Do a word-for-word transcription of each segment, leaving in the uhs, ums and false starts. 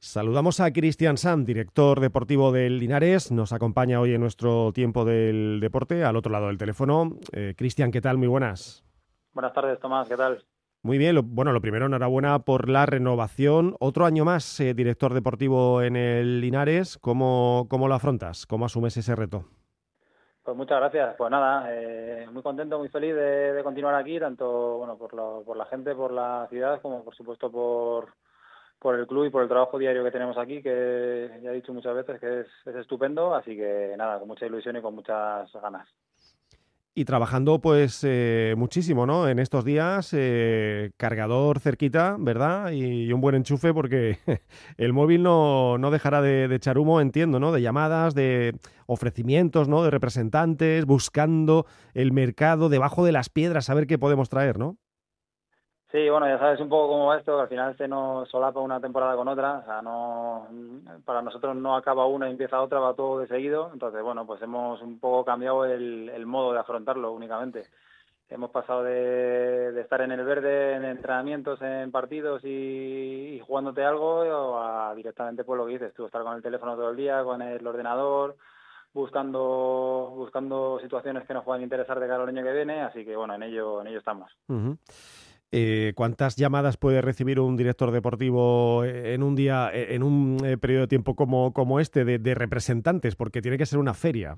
Saludamos a Cristian Sanz, director deportivo del Linares. Nos acompaña hoy en nuestro tiempo del deporte, al otro lado del teléfono. Eh, Cristian, ¿qué tal? Muy buenas. Buenas tardes, Tomás, ¿qué tal? Muy bien, lo, bueno, lo primero, enhorabuena por la renovación. Otro año más, eh, director deportivo en el Linares. ¿Cómo, cómo lo afrontas? ¿Cómo asumes ese reto? Pues muchas gracias. Pues nada, eh, muy contento, muy feliz de, de continuar aquí, tanto bueno por, lo, por la gente, por la ciudad, como por supuesto por, por el club y por el trabajo diario que tenemos aquí, que ya he dicho muchas veces que es, es estupendo. Así que nada, con mucha ilusión y con muchas ganas. Y trabajando pues eh, muchísimo, ¿no? En estos días, eh, cargador cerquita, ¿verdad? Y, y un buen enchufe porque el móvil no, no dejará de, de echar humo, entiendo, ¿no? De llamadas, de ofrecimientos, ¿no? De representantes, buscando el mercado debajo de las piedras, a ver qué podemos traer, ¿no? Sí, bueno, ya sabes un poco cómo va esto, que al final se nos solapa una temporada con otra, o sea, no, para nosotros no acaba una y empieza otra, va todo de seguido. Entonces, bueno, pues hemos un poco cambiado el, el modo de afrontarlo únicamente. Hemos pasado de, de estar en el verde, en entrenamientos, en partidos y, y jugándote algo, a directamente, pues lo que dices tú, estar con el teléfono todo el día, con el ordenador, buscando buscando situaciones que nos puedan interesar de cara al año que viene. Así que bueno, en ello en ello estamos. Uh-huh. Eh, ¿Cuántas llamadas puede recibir un director deportivo en un día, en un eh, periodo de tiempo como, como este, de, de representantes? Porque tiene que ser una feria.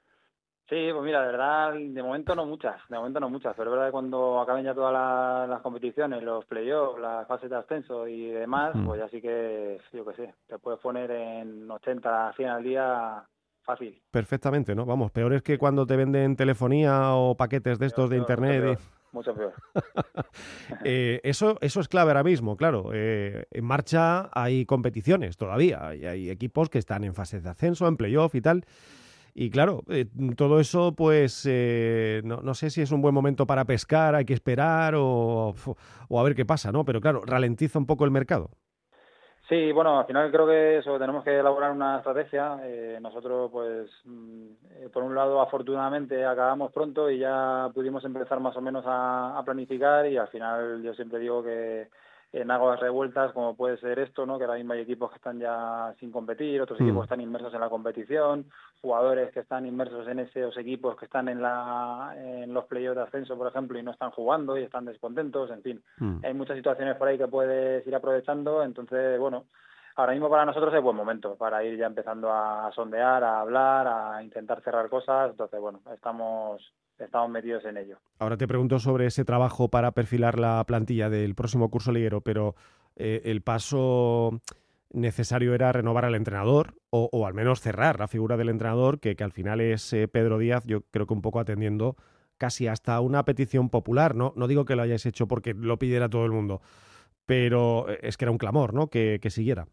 Sí, pues mira, de verdad, de momento no muchas, de momento no muchas, pero es verdad que cuando acaben ya todas las, las competiciones, los playoffs, las fases de ascenso y demás, Mm. pues ya sí que, yo qué sé, te puedes poner en ochenta, cien al día fácil. Perfectamente, ¿no? Vamos, peor es que cuando te venden telefonía o paquetes de Peor, estos de peor, mucho internet. peor, mucho peor. Y... eh, eso, eso es clave ahora mismo, claro. Eh, en marcha hay competiciones todavía, hay, hay equipos que están en fases de ascenso, en playoff y tal. Y claro, eh, todo eso, pues, eh, no, no sé si es un buen momento para pescar, hay que esperar o, o a ver qué pasa, ¿no? Pero claro, ralentiza un poco el mercado. Sí, bueno, al final creo que eso, tenemos que elaborar una estrategia. Eh, nosotros, pues, mm, eh, por un lado, afortunadamente acabamos pronto y ya pudimos empezar más o menos a, a planificar, y al final yo siempre digo que en aguas revueltas, como puede ser esto, ¿no? Que ahora mismo hay equipos que están ya sin competir, otros equipos Mm. que están inmersos en la competición, jugadores que están inmersos en esos equipos que están en la en los playoffs de ascenso, por ejemplo, y no están jugando y están descontentos, en fin. Mm. Hay muchas situaciones por ahí que puedes ir aprovechando. Entonces, bueno, ahora mismo para nosotros es buen momento para ir ya empezando a sondear, a hablar, a intentar cerrar cosas. Entonces, bueno, estamos, estamos metidos en ello. Ahora te pregunto sobre ese trabajo para perfilar la plantilla del próximo curso liguero, pero eh, el paso necesario era renovar al entrenador o, o al menos cerrar la figura del entrenador, que, que al final es eh, Pedro Díaz, yo creo que un poco atendiendo casi hasta una petición popular, ¿no? No digo que lo hayáis hecho porque lo pidiera todo el mundo, pero eh, es que era un clamor, ¿no? Que, que siguiera.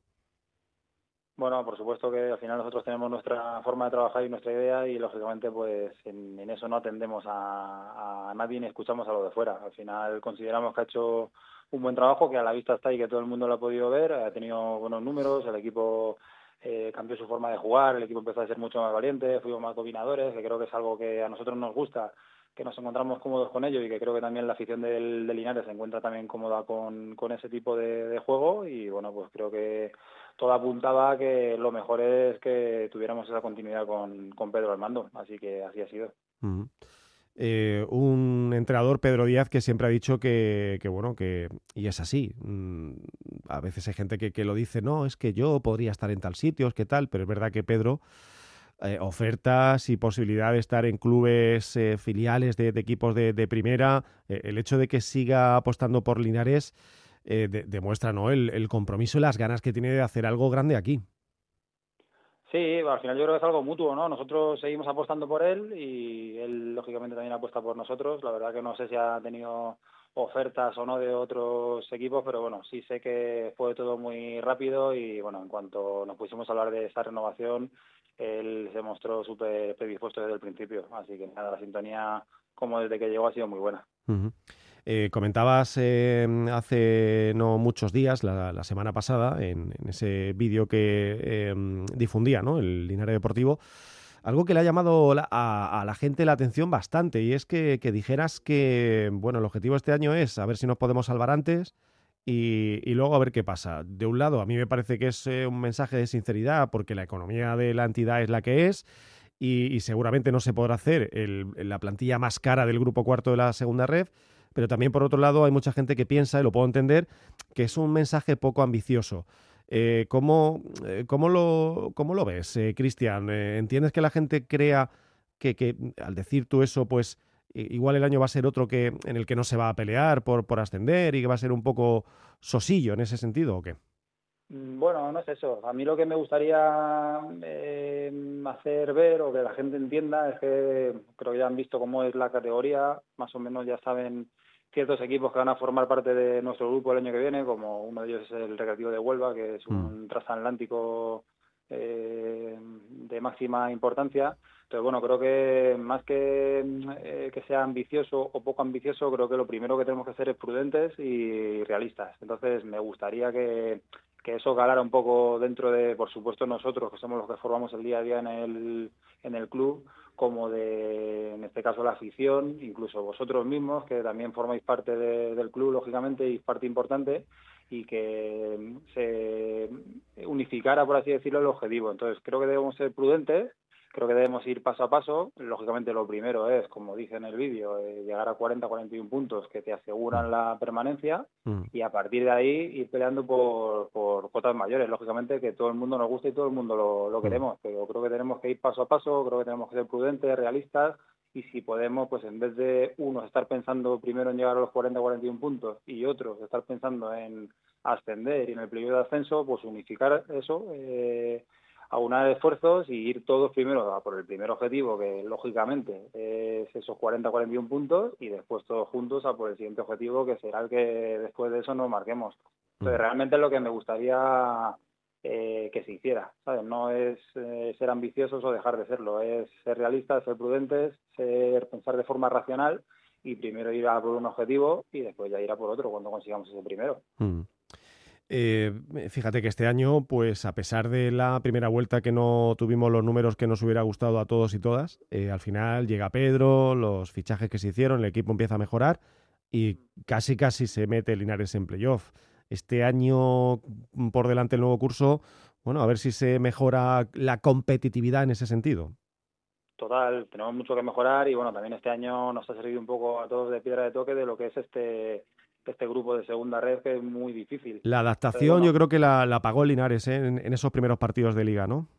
Bueno, por supuesto que al final nosotros tenemos nuestra forma de trabajar y nuestra idea, y lógicamente pues en, en eso no atendemos a, a nadie ni escuchamos a lo de fuera. Al final consideramos que ha hecho un buen trabajo, que a la vista está y que todo el mundo lo ha podido ver. Ha tenido buenos números, el equipo eh, cambió su forma de jugar, el equipo empezó a ser mucho más valiente, fuimos más dominadores, que creo que es algo que a nosotros nos gusta, que nos encontramos cómodos con ello, y que creo que también la afición del, del Linares se encuentra también cómoda con, con ese tipo de, de juego. Y bueno, pues creo que todo apuntaba a que lo mejor es que tuviéramos esa continuidad con, con Pedro al mando, así que así ha sido. Uh-huh. Eh, un entrenador, Pedro Díaz, que siempre ha dicho que, que bueno, que, y es así, mm, a veces hay gente que, que lo dice, no, es que yo podría estar en tal sitio, es que tal, pero es verdad que Pedro, eh, ofertas y posibilidad de estar en clubes eh, filiales de, de equipos de, de primera, eh, el hecho de que siga apostando por Linares eh, de, demuestra, ¿no?, el, el compromiso y las ganas que tiene de hacer algo grande aquí. Sí, al final yo creo que es algo mutuo, ¿no? Nosotros seguimos apostando por él y él lógicamente también apuesta por nosotros. La verdad que no sé si ha tenido ofertas o no de otros equipos, pero bueno, sí sé que fue todo muy rápido. Y bueno, en cuanto nos pusimos a hablar de esta renovación, él se mostró súper predispuesto desde el principio. Así que nada, la sintonía como desde que llegó ha sido muy buena. Uh-huh. Eh, comentabas eh, hace no muchos días, la, la semana pasada, en, en ese vídeo que eh, difundía, ¿no?, el Linares Deportivo, algo que le ha llamado la, a, a la gente la atención bastante, y es que, que dijeras que, bueno, el objetivo este año es a ver si nos podemos salvar antes y, y luego a ver qué pasa. De un lado, a mí me parece que es eh, un mensaje de sinceridad porque la economía de la entidad es la que es y, y seguramente no se podrá hacer el, la plantilla más cara del grupo cuarto de la segunda ref, pero también por otro lado hay mucha gente que piensa, y lo puedo entender, que es un mensaje poco ambicioso. Eh, ¿cómo, eh, cómo, lo, ¿Cómo lo ves, eh, Cristian? Eh, ¿Entiendes que la gente crea que, que al decir tú eso, pues igual el año va a ser otro que en el que no se va a pelear por, por ascender y que va a ser un poco sosillo en ese sentido, o qué? Bueno, no es eso. A mí lo que me gustaría eh, hacer ver o que la gente entienda es que creo que ya han visto cómo es la categoría, más o menos ya saben ciertos equipos que van a formar parte de nuestro grupo el año que viene, como uno de ellos es el Recreativo de Huelva, que es un transatlántico eh, de máxima importancia. Entonces, bueno, creo que más que eh, que sea ambicioso o poco ambicioso, creo que lo primero que tenemos que hacer es prudentes y realistas. Entonces, me gustaría que que eso calara un poco dentro de, por supuesto, nosotros, que somos los que formamos el día a día en el, en el club, como de, en este caso, la afición, incluso vosotros mismos, que también formáis parte de, del club, lógicamente, y parte importante, y que se unificara, por así decirlo, el objetivo. Entonces, creo que debemos ser prudentes. Creo que debemos ir paso a paso. Lógicamente lo primero es, como dice en el vídeo, eh, llegar a cuarenta a cuarenta y uno puntos que te aseguran la permanencia Mm. y a partir de ahí ir peleando por, por cotas mayores. Lógicamente que todo el mundo nos gusta y todo el mundo lo, lo queremos, pero creo que tenemos que ir paso a paso, creo que tenemos que ser prudentes, realistas y si podemos, pues en vez de unos estar pensando primero en llegar a los cuarenta a cuarenta y uno puntos y otros estar pensando en ascender y en el periodo de ascenso, pues unificar eso, eh, aunar esfuerzos y ir todos primero a por el primer objetivo, que lógicamente es esos cuarenta a cuarenta y uno puntos, y después todos juntos a por el siguiente objetivo, que será el que después de eso nos marquemos. Entonces, realmente es lo que me gustaría eh, que se hiciera, ¿sabes? No es eh, ser ambiciosos o dejar de serlo, es ser realistas, ser prudentes, ser pensar de forma racional y primero ir a por un objetivo y después ya ir a por otro cuando consigamos ese primero. Mm. Eh, fíjate que este año, pues a pesar de la primera vuelta que no tuvimos los números que nos hubiera gustado a todos y todas, eh, al final llega Pedro, los fichajes que se hicieron, el equipo empieza a mejorar y casi casi se mete Linares en playoff. Este año por delante el nuevo curso, bueno, a ver si se mejora la competitividad en ese sentido. Total, tenemos mucho que mejorar y bueno, también este año nos ha servido un poco a todos de piedra de toque de lo que es este este grupo de segunda red que es muy difícil. La Entonces, adaptación yo bueno, creo que la, la pagó Linares, ¿eh? en, en esos primeros partidos de liga, ¿no?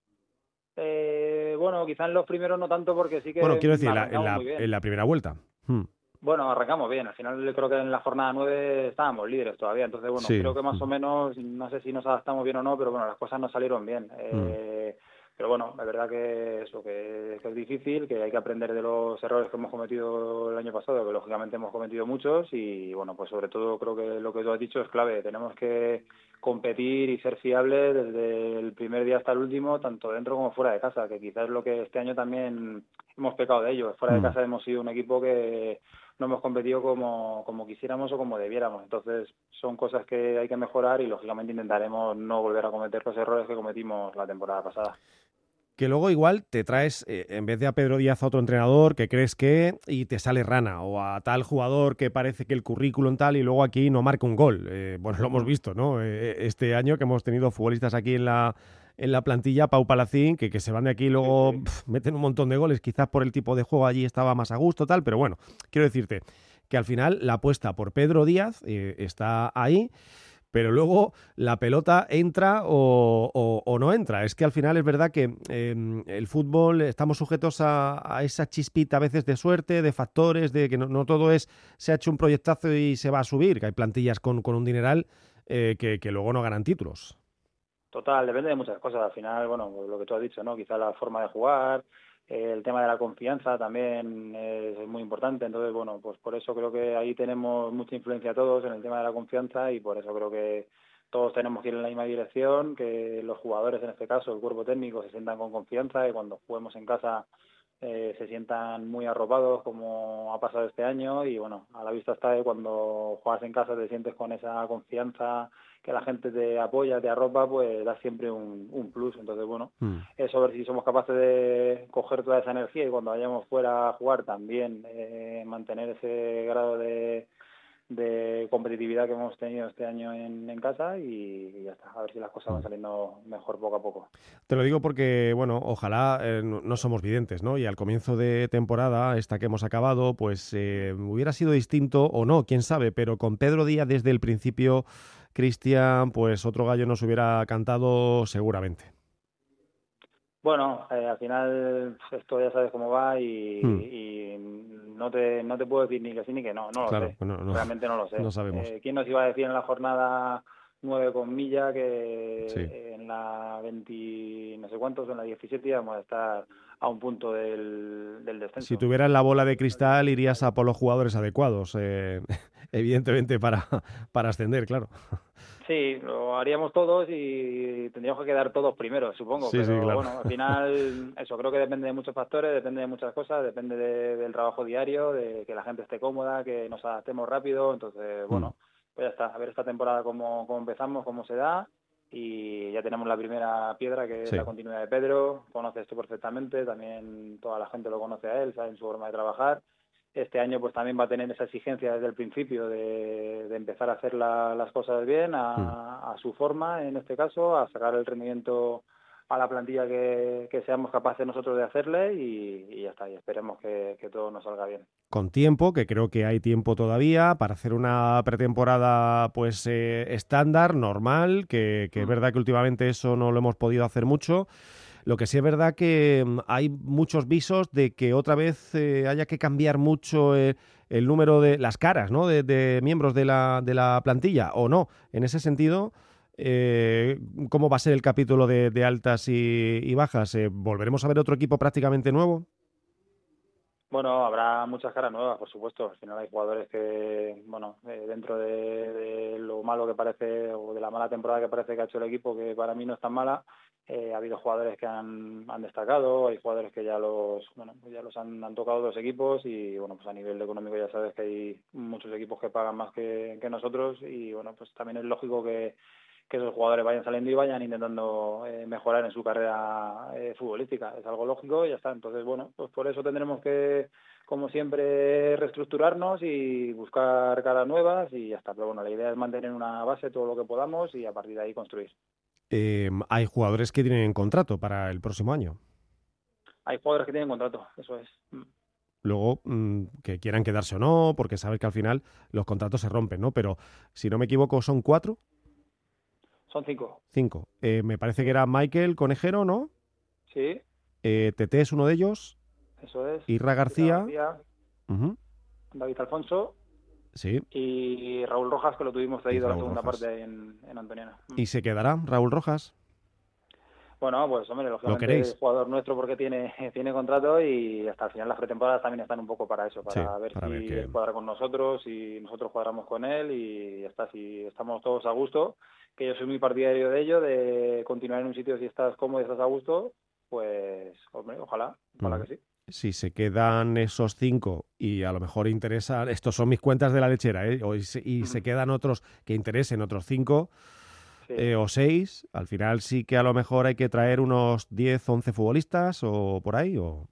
eh, bueno, quizás en los primeros no tanto porque sí Bueno, que quiero decir, en la, en arrancamos la, muy bien. en la primera vuelta. Hmm. Bueno, arrancamos bien. Al final creo que en la jornada nueve estábamos líderes todavía. Entonces, bueno, Sí. creo que más o Hmm. menos, no sé si nos adaptamos bien o no, pero bueno, las cosas nos salieron bien. Hmm. Eh, pero bueno, es verdad que eso, que, que es difícil, que hay que aprender de los errores que hemos cometido el año pasado, que lógicamente hemos cometido muchos y bueno, pues sobre todo creo que lo que tú has dicho es clave. Tenemos que competir y ser fiables desde el primer día hasta el último, tanto dentro como fuera de casa, que quizás es lo que este año también hemos pecado de ello. Fuera de Hmm. casa hemos sido un equipo que no hemos competido como, como quisiéramos o como debiéramos. Entonces son cosas que hay que mejorar y lógicamente intentaremos no volver a cometer los errores que cometimos la temporada pasada. Que luego igual te traes, eh, en vez de a Pedro Díaz, a otro entrenador que crees que y te sale rana, o a tal jugador que parece que el currículum tal y luego aquí no marca un gol. Eh, bueno, lo hemos visto, ¿no? Eh, este año que hemos tenido futbolistas aquí en la, en la plantilla, Pau Palacín, que, que se van de aquí y luego Sí, sí. pf, meten un montón de goles, quizás por el tipo de juego allí estaba más a gusto, tal, pero bueno, quiero decirte que al final la apuesta por Pedro Díaz eh, está ahí, pero luego la pelota entra o, o, o no entra. Es que al final es verdad que eh, el fútbol estamos sujetos a, a esa chispita a veces de suerte, de factores, de que no, no todo es se ha hecho un proyectazo y se va a subir, que hay plantillas con, con un dineral eh, que, que luego no ganan títulos. Total, depende de muchas cosas. Al final, bueno, pues lo que tú has dicho, ¿no? Quizá la forma de jugar, eh, el tema de la confianza también es, es muy importante. Entonces, bueno, pues por eso creo que ahí tenemos mucha influencia todos en el tema de la confianza y por eso creo que todos tenemos que ir en la misma dirección, que los jugadores, en este caso, el cuerpo técnico, se sientan con confianza y cuando juguemos en casa eh, se sientan muy arropados como ha pasado este año y bueno, a la vista está de cuando juegas en casa te sientes con esa confianza que la gente te apoya, te arropa, pues da siempre un, un plus. Entonces, bueno, Mm. eso a ver si somos capaces de coger toda esa energía y cuando vayamos fuera a jugar también eh, mantener ese grado de, de competitividad que hemos tenido este año en, en casa y, y ya está, a ver si las cosas van saliendo mejor poco a poco. Te lo digo porque, bueno, ojalá, eh, no, no somos videntes, ¿no? Y al comienzo de temporada, esta que hemos acabado, pues eh, hubiera sido distinto o no, quién sabe, pero con Pedro Díaz desde el principio, Cristian, pues otro gallo nos hubiera cantado seguramente. Bueno, eh, al final esto ya sabes cómo va y, Hmm. y no te no te puedo decir ni que sí ni que no, no lo Claro, sé, no, no, realmente no lo sé. no sabemos. Eh, ¿quién nos iba a decir en la jornada nueve con Milla Sí. que en la veinte no sé cuántos, en la diecisiete íbamos a estar a un punto del, del descenso? Si tuvieras la bola de cristal, irías a por los jugadores adecuados, eh, evidentemente, para, para ascender, claro. Sí, lo haríamos todos y tendríamos que quedar todos primeros, supongo, Sí, sí, pero claro. bueno, al final eso creo que depende de muchos factores, depende de muchas cosas, depende de, del trabajo diario, de que la gente esté cómoda, que nos adaptemos rápido, entonces Mm. bueno, pues ya está, a ver esta temporada cómo, cómo empezamos, cómo se da y ya tenemos la primera piedra que es Sí. la continuidad de Pedro, conoces tú perfectamente, también toda la gente lo conoce a él, sabe en su forma de trabajar. Este año pues también va a tener esa exigencia desde el principio de, de empezar a hacer la, las cosas bien, a, Mm. a su forma en este caso, a sacar el rendimiento a la plantilla que, que seamos capaces nosotros de hacerle y, y ya está, y esperemos que, que todo nos salga bien. Con tiempo, que creo que hay tiempo todavía para hacer una pretemporada pues eh, estándar, normal, que, que es Mm. verdad que últimamente eso no lo hemos podido hacer mucho. Lo que sí es verdad que mm, hay muchos visos de que otra vez eh, haya que cambiar mucho eh, el número de las caras, ¿no? de, de miembros de la, de la plantilla, o no. En ese sentido, eh, ¿cómo va a ser el capítulo de, de altas y, y bajas? Eh, ¿Volveremos a ver otro equipo prácticamente nuevo? Bueno, habrá muchas caras nuevas, por supuesto. Al final hay jugadores que, bueno, eh, dentro de, de lo malo que parece o de la mala temporada que parece que ha hecho el equipo, que para mí no es tan mala, eh, ha habido jugadores que han, han destacado, hay jugadores que ya los, bueno, ya los han, han tocado dos equipos y, bueno, pues a nivel económico ya sabes que hay muchos equipos que pagan más que, que nosotros y, bueno, pues también es lógico que que esos jugadores vayan saliendo y vayan intentando eh, mejorar en su carrera eh, futbolística. Es algo lógico y ya está. Entonces, bueno, pues por eso tendremos que, como siempre, reestructurarnos y buscar caras nuevas y ya está. Pero bueno, la idea es mantener una base, todo lo que podamos y a partir de ahí construir. Eh, hay jugadores que tienen contrato para el próximo año. Hay jugadores que tienen contrato, eso es. Luego, mmm, que quieran quedarse o no, porque sabes que al final los contratos se rompen, ¿no? Pero, si no me equivoco, son cuatro. Son cinco. Cinco. Eh, me parece Sí. que era Michael Conejero, ¿no? Sí, Eh, Tete es uno de ellos. eso es. Irra Isra García. García, Uh-huh. David Alfonso Sí. y Raúl Rojas, que lo tuvimos Y traído a la Raúl segunda Rojas. parte en, en Antoniana. ¿Y se quedará Raúl Rojas? Bueno, pues hombre, ¿Lo lógicamente queréis? es jugador nuestro porque tiene tiene contrato y hasta el final las pretemporadas también están un poco para eso, Sí, para ver para si ver que... él cuadra con nosotros y nosotros cuadramos con él y ya está, si estamos todos a gusto, que yo soy muy partidario de ello, de continuar en un sitio si estás cómodo y estás a gusto, pues hombre, ojalá, ojalá Mm. que sí. Si se quedan esos cinco y a lo mejor interesan, estos son mis cuentas de la lechera, ¿eh? O y, se, y se quedan otros que interesen, otros cinco Sí. eh, o seis, al final sí que a lo mejor hay que traer unos diez, once futbolistas o por ahí, o...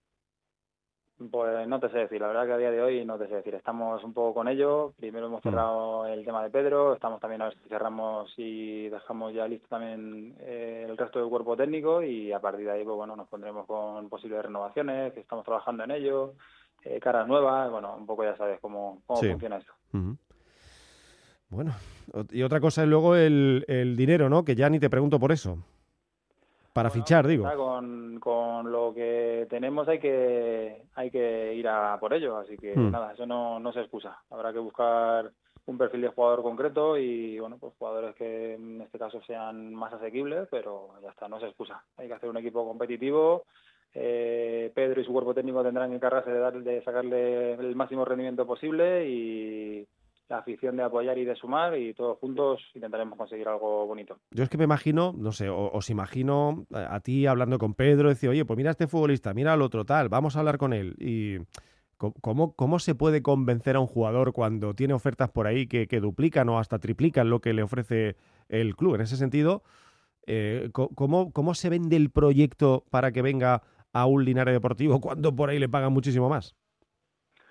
Pues no te sé decir, la verdad que a día de hoy no te sé decir, estamos un poco con ello, primero hemos cerrado el tema de Pedro, estamos también a ver si cerramos y dejamos ya listo también eh, el resto del cuerpo técnico y a partir de ahí pues bueno, nos pondremos con posibles renovaciones, que estamos trabajando en ello, eh, caras nuevas, bueno, un poco ya sabes cómo, cómo Sí. funciona esto. Uh-huh. Bueno, y otra cosa es luego el, el dinero, ¿no? Que ya ni te pregunto por eso. Para Bueno, fichar, pues digo. está, con, con lo que tenemos hay que hay que ir a por ello, así que Hmm. nada, eso no, no se excusa. Habrá que buscar un perfil de jugador concreto y bueno, pues jugadores que en este caso sean más asequibles, pero ya está, no se excusa. Hay que hacer un equipo competitivo. Eh, Pedro y su cuerpo técnico tendrán que encargarse de, dar, de sacarle el máximo rendimiento posible y la afición de apoyar y de sumar y todos juntos intentaremos conseguir algo bonito. Yo es que me imagino, no sé, o- os imagino a, a ti hablando con Pedro, decir, oye, pues mira a este futbolista, mira al otro, tal, vamos a hablar con él. Y co- ¿cómo, cómo se puede convencer a un jugador cuando tiene ofertas por ahí que, que duplican o hasta triplican lo que le ofrece el club? En ese sentido, eh, co- ¿cómo, ¿cómo se vende el proyecto para que venga a un Linares Deportivo cuando por ahí le pagan muchísimo más?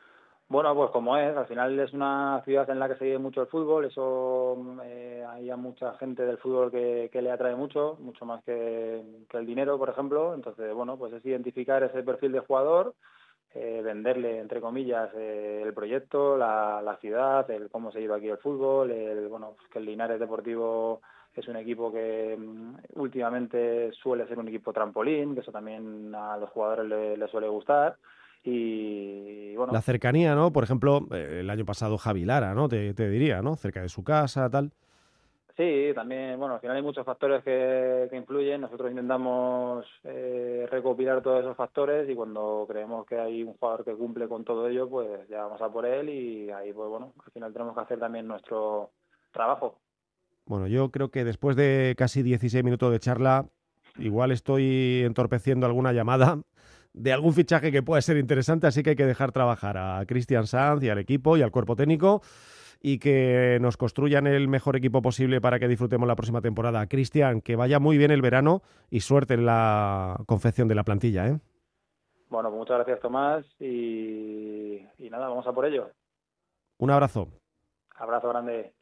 Bueno, pues como es, al final es una ciudad en la que se vive mucho el fútbol, eso eh, hay a mucha gente del fútbol que, que le atrae mucho, mucho más que, que el dinero, por ejemplo. Entonces, bueno, pues es identificar ese perfil de jugador, eh, venderle, entre comillas, eh, el proyecto, la, la ciudad, el cómo se lleva aquí el fútbol, el, bueno, pues que el Linares Deportivo es un equipo que um, últimamente suele ser un equipo trampolín, que eso también a los jugadores les le suele gustar. Y La bueno, cercanía, ¿no? Por ejemplo, eh, el año pasado Javi Lara, ¿no? Te, te diría, ¿no? Cerca de su casa, tal. sí, también, bueno, al final hay muchos factores que, que influyen. Nosotros intentamos eh, recopilar todos esos factores y cuando creemos que hay un jugador que cumple con todo ello, pues ya vamos a por él y ahí, pues bueno, al final tenemos que hacer también nuestro trabajo. Bueno, yo creo que después de casi dieciséis minutos de charla, igual estoy entorpeciendo alguna llamada de algún fichaje que pueda ser interesante, así que hay que dejar trabajar a Cristian Sanz y al equipo y al cuerpo técnico y que nos construyan el mejor equipo posible para que disfrutemos la próxima temporada. Cristian, que vaya muy bien el verano y suerte en la confección de la plantilla, ¿eh? Bueno, pues muchas gracias, Tomás, y, y nada, vamos a por ello. Un abrazo. Abrazo grande.